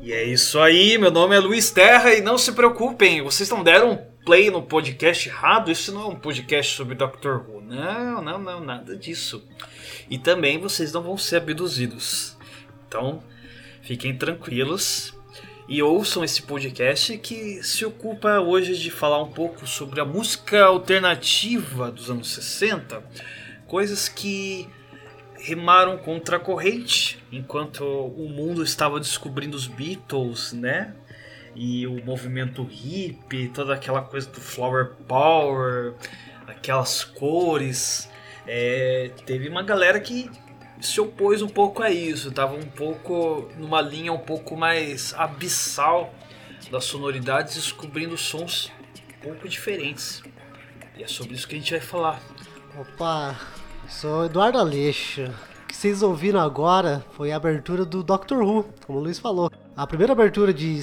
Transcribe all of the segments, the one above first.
E é isso aí, meu nome é Luiz Terra e não se preocupem, vocês não deram play no podcast errado, isso não é um podcast sobre Doctor Who, não, nada disso. E também vocês não vão ser abduzidos, então fiquem tranquilos e ouçam esse podcast que se ocupa hoje de falar um pouco sobre a música alternativa dos anos 60, coisas que remaram contra a corrente enquanto o mundo estava descobrindo os Beatles, né? E o movimento hippie, toda aquela coisa do flower power, aquelas cores. Teve uma galera que se opôs um pouco a isso, tava um pouco numa linha um pouco mais abissal das sonoridades, descobrindo sons um pouco diferentes. E é sobre isso que a gente vai falar. Opa, sou Eduardo Aleixo. O que vocês ouviram agora foi a abertura do Doctor Who, como o Luiz falou. A primeira abertura de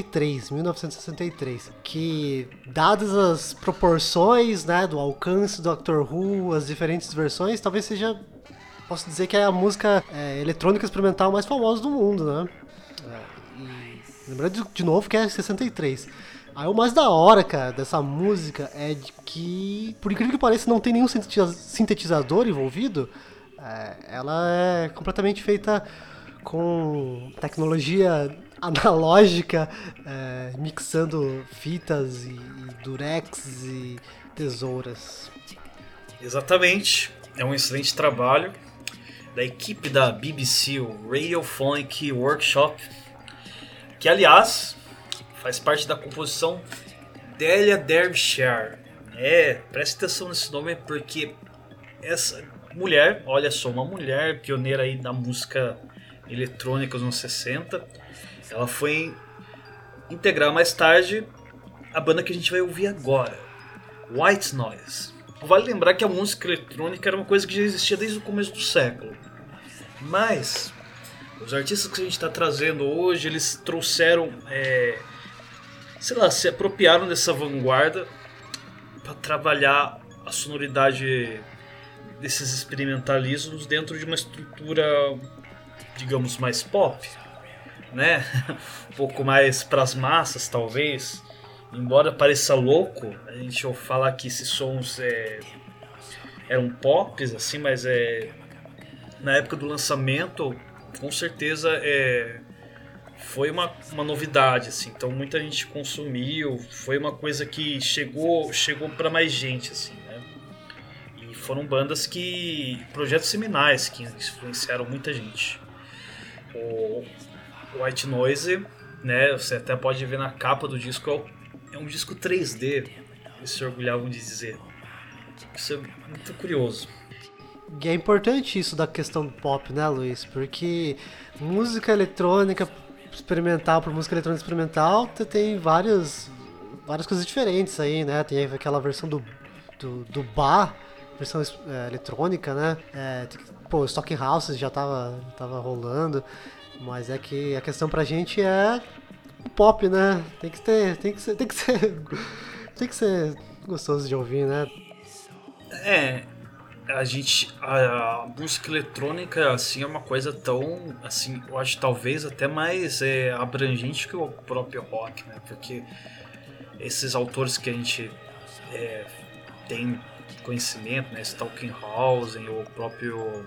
1963, que, dadas as proporções, né, do alcance do Doctor Who, as diferentes versões, talvez seja, posso dizer que é a música eletrônica experimental mais famosa do mundo, né? E lembrando de novo que é 63. Aí o mais da hora, cara, dessa música é de que, por incrível que pareça, não tem nenhum sintetizador envolvido. Ela é completamente feita com tecnologia analógica, mixando fitas e durex e tesouras. Exatamente, é um excelente trabalho da equipe da BBC, o Radiophonic Workshop, que aliás faz parte da composição Delia Derbyshire. Preste atenção nesse nome porque essa mulher, olha só, uma mulher pioneira aí da música eletrônica dos anos 60, ela foi integrar mais tarde a banda que a gente vai ouvir agora, White Noise. Vale lembrar que a música eletrônica era uma coisa que já existia desde o começo do século, mas os artistas que a gente está trazendo hoje, eles trouxeram, se apropriaram dessa vanguarda para trabalhar a sonoridade desses experimentalismos dentro de uma estrutura, digamos, mais pop, né? Um pouco mais para as massas, talvez. Embora pareça louco a gente falar que esses sons eram pops, assim, mas na época do lançamento, com certeza foi uma novidade, assim. Então muita gente consumiu, foi uma coisa que chegou para mais gente, assim, né? E foram projetos seminais que influenciaram muita gente. O White Noise, né, você até pode ver na capa do disco, é um disco 3D, eles se orgulhavam de dizer. Isso é muito curioso. E é importante isso da questão do pop, né, Luiz? Porque música eletrônica experimental por música eletrônica experimental tem várias coisas diferentes aí, né? Tem aquela versão do bar, versão eletrônica, né? Stocking Houses já tava rolando, mas é que a questão pra gente é o pop, né? Tem que ser gostoso de ouvir, né? A música eletrônica, assim, é uma coisa tão, assim, eu acho talvez até mais abrangente que o próprio rock, né? Porque esses autores que a gente tem conhecimento, né? Stockhausen, o próprio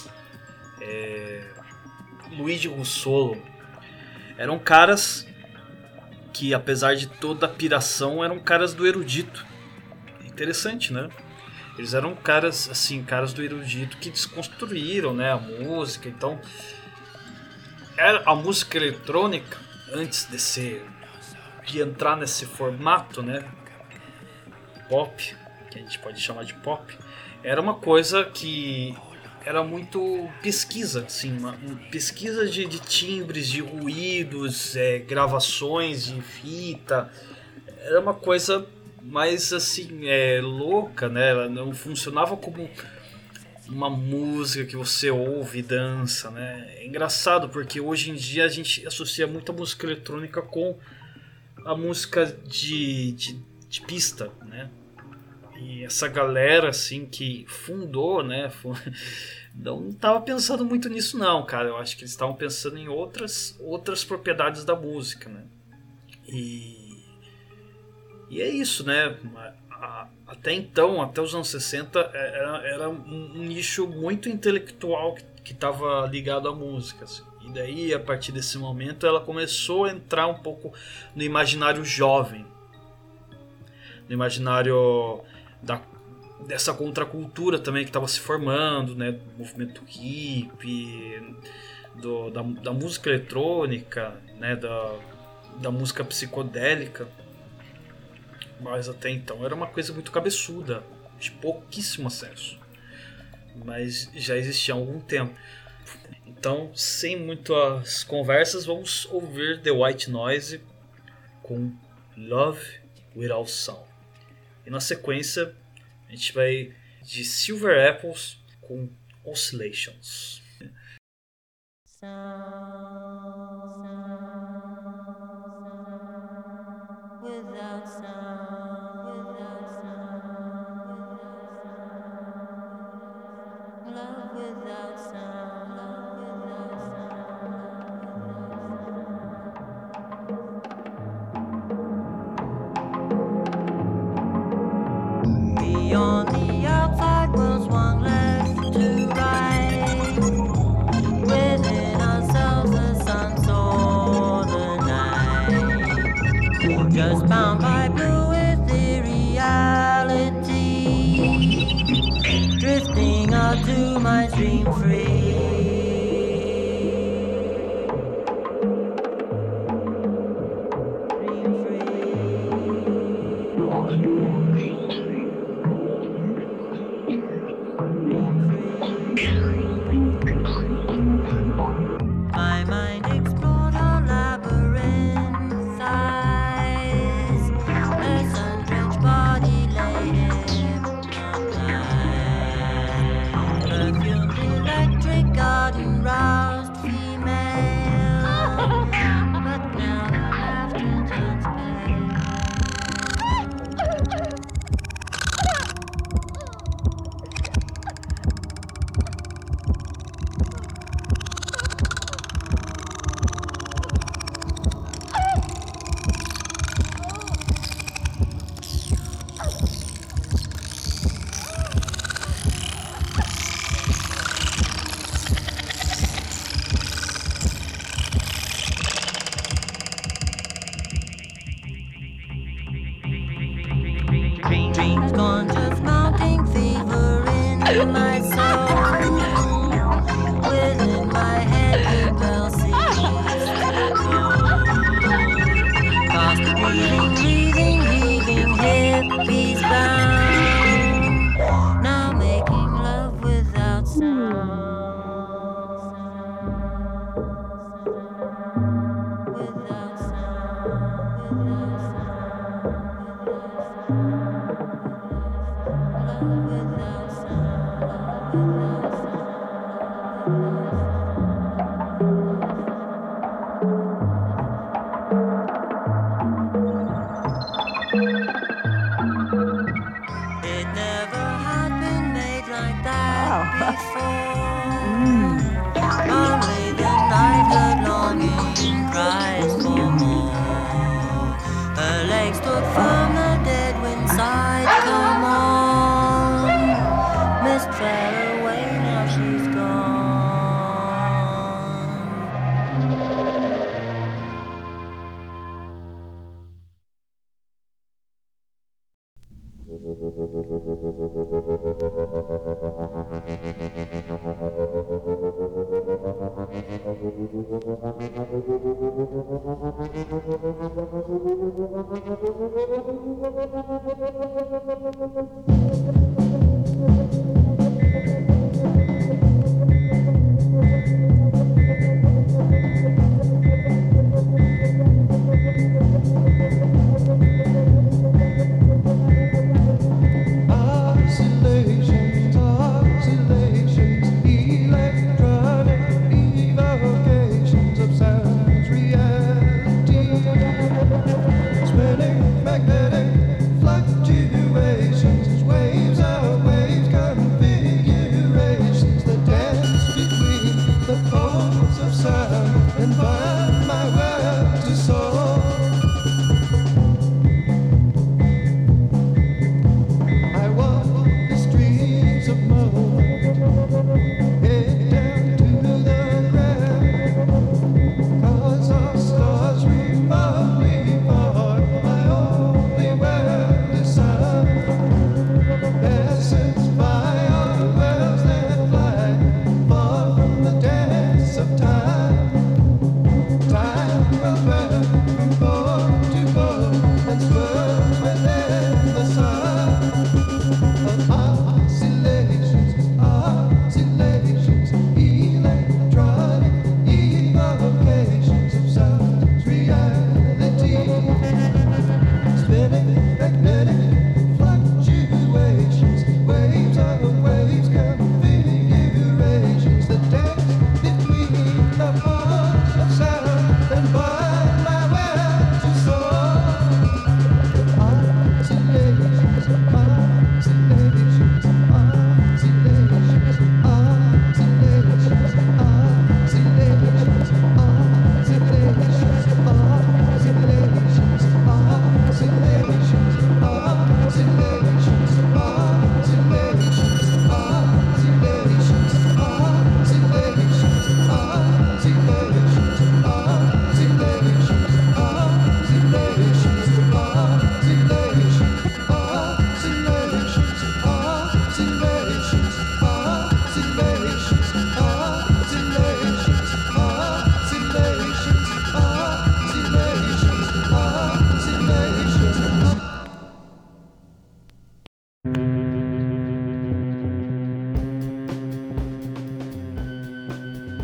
Luigi Russolo, eram caras que, apesar de toda a piração, eram caras do erudito. Interessante, né? Eles eram caras do erudito que desconstruíram, né, a música. Então, a música eletrônica, antes de entrar nesse formato, né, pop, que a gente pode chamar de pop, era uma coisa que era muito pesquisa, assim, uma pesquisa de timbres, de ruídos, gravações de fita. Era uma coisa mais assim, louca, né? Ela não funcionava como uma música que você ouve e dança, né? É engraçado porque hoje em dia a gente associa muito a música eletrônica com a música de pista, né? E E essa galera, assim, que fundou, né? Não estava pensando muito nisso, não, cara. Eu acho que eles estavam pensando em outras propriedades da música, né? E é isso, né? Até então, até os anos 60, era um nicho muito intelectual que estava ligado à música, assim. E daí, a partir desse momento, ela começou a entrar um pouco no imaginário jovem, no imaginário dessa contracultura também que estava se formando, né? Do movimento hippie, da música eletrônica, né? Da música psicodélica. Mas até então era uma coisa muito cabeçuda, de pouquíssimo acesso. Mas já existia há algum tempo. Então, sem muitas conversas, vamos ouvir The White Noise com Love Without Sound. E na sequência, a gente vai de Silver Apples com Oscillations. Without sound, without sound, love without sound, love without sound. Beyond the outside world swung left to right. Within ourselves the sun saw the night. Just bound by blue ethereality, drifting out to my dream free. My mind explored a labyrinth eyes, a sun-drenched body lay hypnotized. Perfumed electric garden roused female, but now the laughter turns pale. Dreams gone, just mounting fever in my soul. Within my head the bell seems to go. Past the breathing, heaving hippies bound. Now making love without sound. Without sound, without sound. It never had been made like that before. Only the night heard longing cries for more. Her legs stood firm, the dead wind sighed, come on. Mist fell away, now she's gone. Oscillations, oscillations, electronic evocations of sounds, reality. Spinning magnetic fluctuations, waves.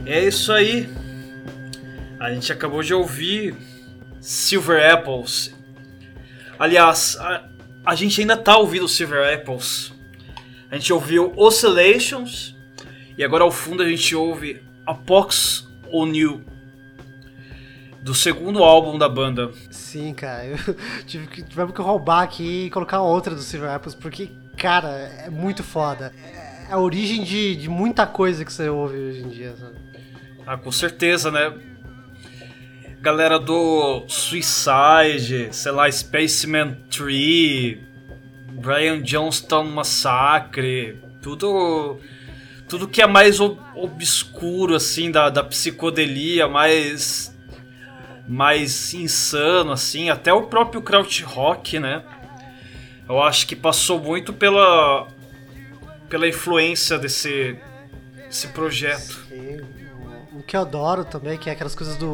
É isso aí. A gente acabou de ouvir Silver Apples. Aliás, a gente ainda tá ouvindo Silver Apples. A gente ouviu Oscillations e agora ao fundo a gente ouve A Pox on You, do segundo álbum da banda. Sim, cara, eu tivemos que roubar aqui e colocar outra do Silver Apples, porque, cara, é muito foda. É a origem de muita coisa que você ouve hoje em dia, sabe? Ah, com certeza, né? Galera do Suicide, sei lá, Spaceman 3, Brian Johnston Massacre, tudo que é mais obscuro, assim, da psicodelia, mais insano, assim, até o próprio krautrock, né? Eu acho que passou muito pela influência desse projeto. Sim. O que eu adoro também, que é aquelas coisas do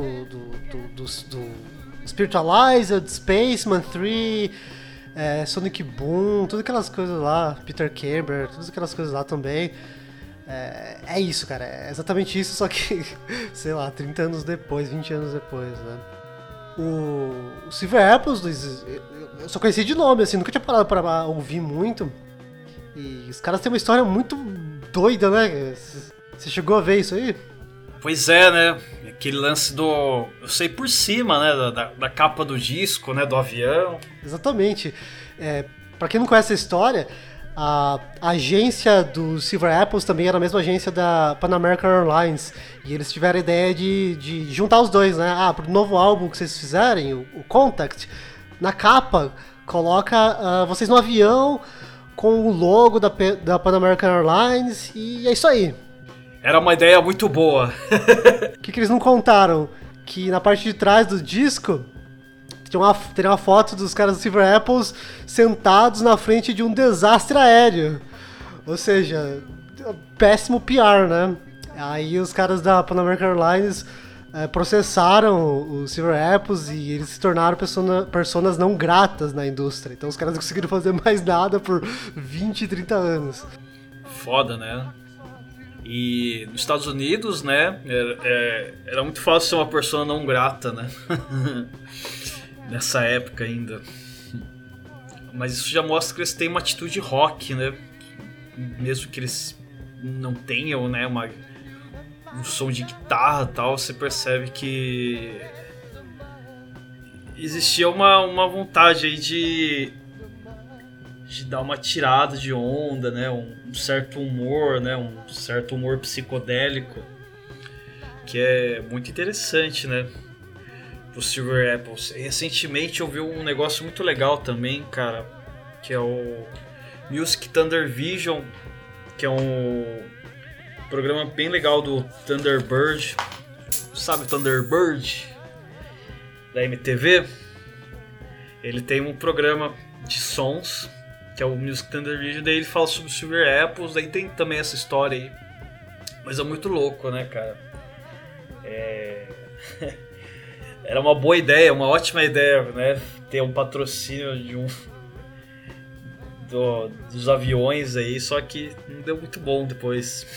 Spiritualized, Spaceman 3, Sonic Boom, todas aquelas coisas lá, Peter Camber, todas aquelas coisas lá também. É isso, cara, é exatamente isso, só que, sei lá, 30 anos depois, 20 anos depois, né? O Silver Apples, eu só conheci de nome, assim, nunca tinha parado pra ouvir muito. E os caras têm uma história muito doida, né? Você chegou a ver isso aí? Pois é, né? Aquele lance do... Eu sei por cima, né? Da capa do disco, né? Do avião. Exatamente. Pra quem não conhece a história, a agência do Silver Apples também era a mesma agência da Pan American Airlines. E eles tiveram a ideia de juntar os dois, né? Pro novo álbum que vocês fizerem, o Contact, na capa, coloca vocês no avião com o logo da Pan American Airlines e é isso aí. Era uma ideia muito boa. O que eles não contaram? Que na parte de trás do disco tem uma foto dos caras do Silver Apples sentados na frente de um desastre aéreo. Ou seja, péssimo PR, né? Aí os caras da Pan American Airlines processaram o Silver Apples e eles se tornaram personas não gratas na indústria. Então os caras não conseguiram fazer mais nada por 20, 30 anos. Foda, né? E nos Estados Unidos, né, era muito fácil ser uma pessoa não grata, né? Nessa época ainda. Mas isso já mostra que eles têm uma atitude rock, né? Mesmo que eles não tenham, né, um som de guitarra e tal, você percebe que existia uma vontade aí de dar uma tirada de onda, né? Um certo humor, né? Um certo humor psicodélico que é muito interessante, né? Pro Silver Apples. Recentemente eu vi um negócio muito legal também, cara, que é o Music Thunder Vision, que é um programa bem legal do Thunderbird. Sabe Thunderbird? Da MTV? Ele tem um programa de sons, que é o Music Thunder Vision, daí ele fala sobre Silver Apples, daí tem também essa história aí. Mas é muito louco, né, cara? Era uma boa ideia, uma ótima ideia, né? Ter um patrocínio dos aviões aí, só que não deu muito bom depois.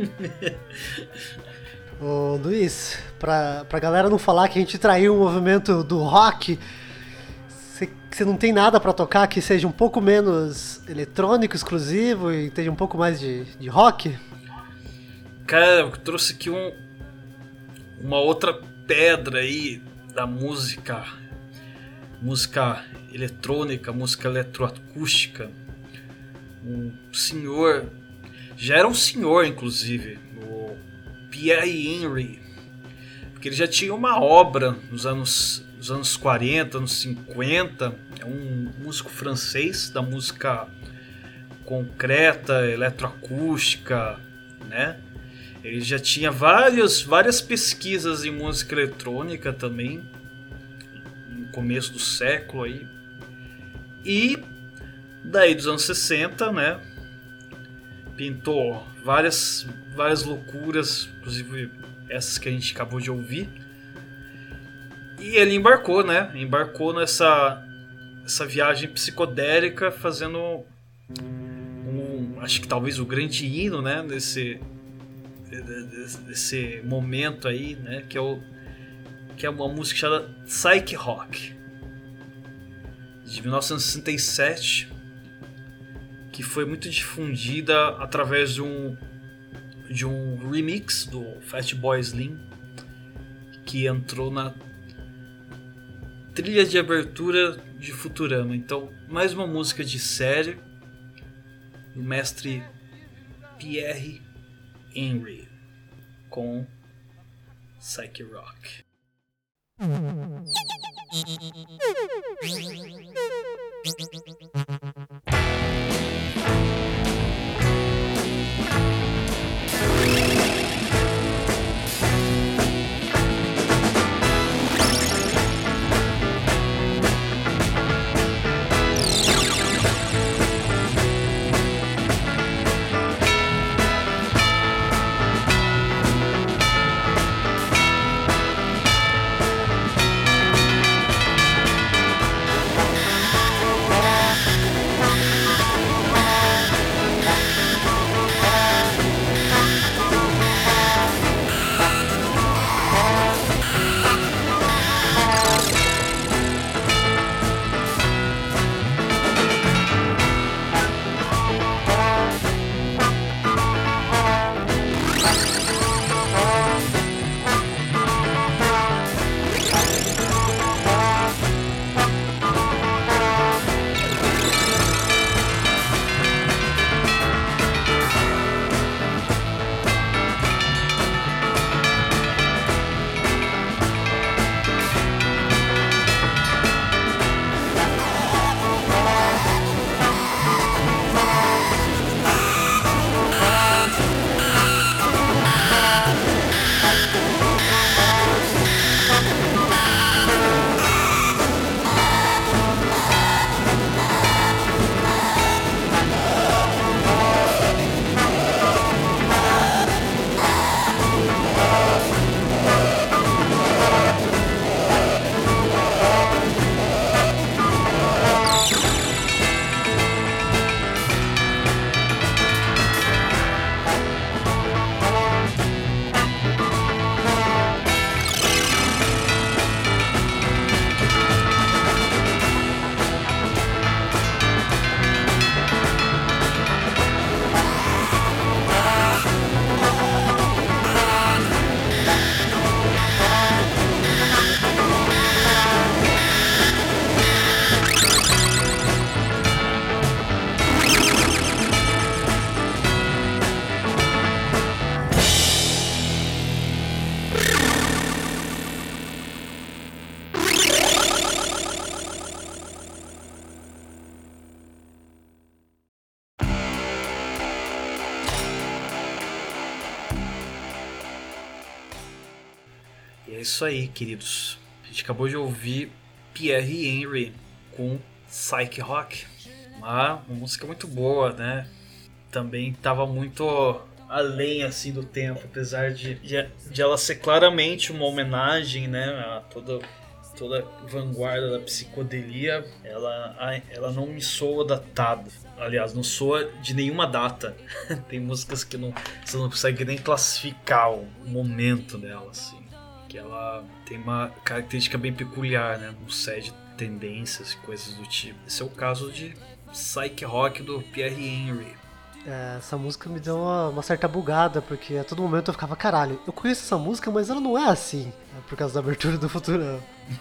Ô Luiz, pra galera não falar que a gente traiu o movimento do rock, você não tem nada pra tocar que seja um pouco menos eletrônico, exclusivo e tenha um pouco mais de rock? Cara, eu trouxe aqui uma outra pedra aí da música eletrônica, música eletroacústica. Um senhor, já era um senhor inclusive, o Pierre Henry, porque ele já tinha uma obra nos anos 40, anos 50, é um músico francês da música concreta, eletroacústica, né? Ele já tinha várias pesquisas em música eletrônica também, no começo do século aí. E daí dos anos 60, né, pintou várias loucuras, inclusive essas que a gente acabou de ouvir. E ele embarcou nessa viagem psicodélica, fazendo acho que talvez o grande hino, né, desse desse momento aí, né? Que é uma música chamada Psych Rock, de 1967, que foi muito difundida através de um remix do Fatboy Slim, que entrou na trilha de abertura de Futurama. Então, mais uma música de série do mestre Pierre Henry com Psych Rock. E é isso aí, queridos. A gente acabou de ouvir Pierre Henry com Psych Rock. Uma música muito boa, né? Também estava muito além assim do tempo, apesar de ela ser claramente uma homenagem, né, a toda a vanguarda da psicodelia. Ela não me soa datada. Aliás, não soa de nenhuma data. Tem músicas que você não consegue nem classificar o momento dela, assim. Que ela tem uma característica bem peculiar, né? Não segue tendências e coisas do tipo. Esse é o caso de Psych Rock do Pierre Henry. Essa música me deu uma certa bugada, porque a todo momento eu ficava, caralho, eu conheço essa música, mas ela não é assim. É por causa da abertura do Futurama.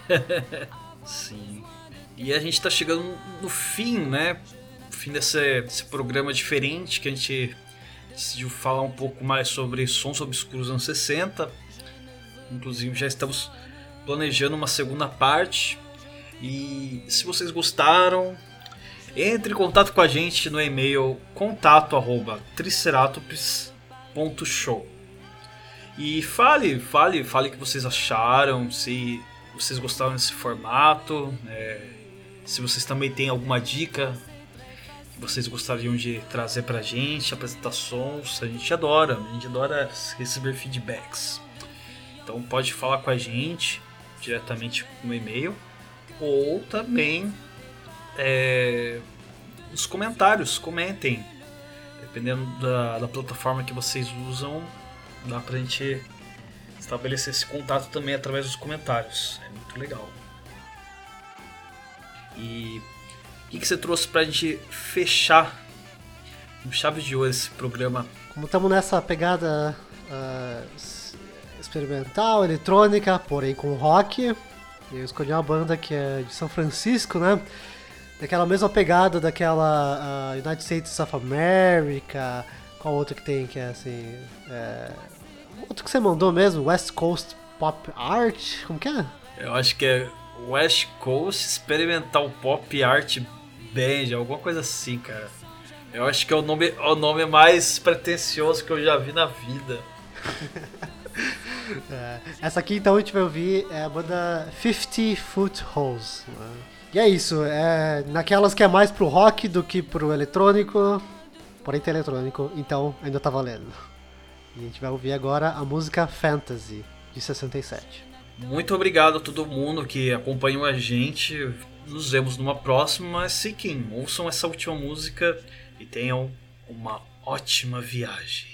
Sim. E a gente tá chegando no fim, né? Fim desse programa diferente, que a gente decidiu falar um pouco mais sobre sons obscuros dos anos 60. Inclusive já estamos planejando uma segunda parte. E se vocês gostaram, entre em contato com a gente no e-mail contato@triceratops.show e fale o que vocês acharam, se vocês gostaram desse formato, se vocês também têm alguma dica que vocês gostariam de trazer pra gente, apresentações. A gente adora receber feedbacks. Então pode falar com a gente diretamente no e-mail ou também nos comentários, comentem. Dependendo da plataforma que vocês usam, Dá pra gente estabelecer esse contato também através dos comentários. É muito legal. E o que você trouxe pra gente fechar com chave de ouro esse programa? Como estamos nessa pegada experimental, eletrônica, porém com rock, eu escolhi uma banda que é de São Francisco, né? Daquela mesma pegada daquela United States of America. Qual outro que tem que é assim... outro que você mandou mesmo, West Coast Pop Art, como que é? Eu acho que é West Coast Experimental Pop Art Band, alguma coisa assim, cara. Eu acho que é o nome mais pretensioso que eu já vi na vida. Essa aqui então a gente vai ouvir é a banda 50 Footholes. Né? E é isso, naquelas que é mais pro rock do que pro eletrônico, porém tem eletrônico, então ainda tá valendo. E a gente vai ouvir agora a música Fantasy, de 67. Muito obrigado a todo mundo que acompanhou a gente. Nos vemos numa próxima. Fiquem, ouçam essa última música e tenham uma ótima viagem.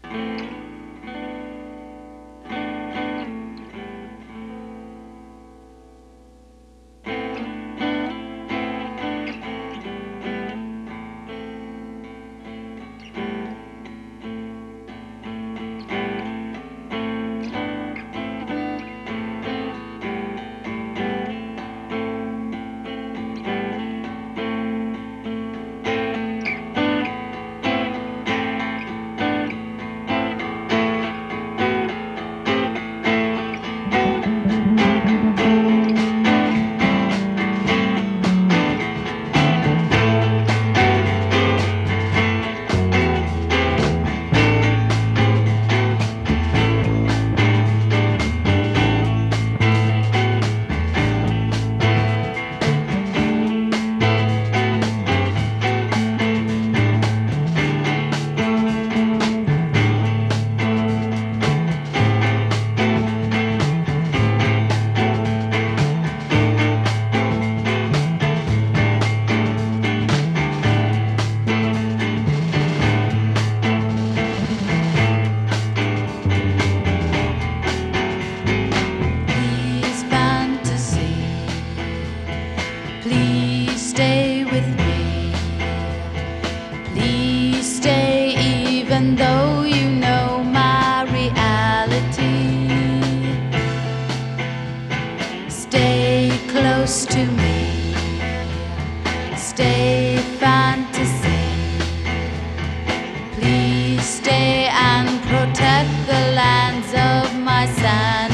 Please, fantasy, please stay with me. Please stay even though you know my reality. Stay close to me. Stay, fantasy. Please stay and protect the lands of my sanity.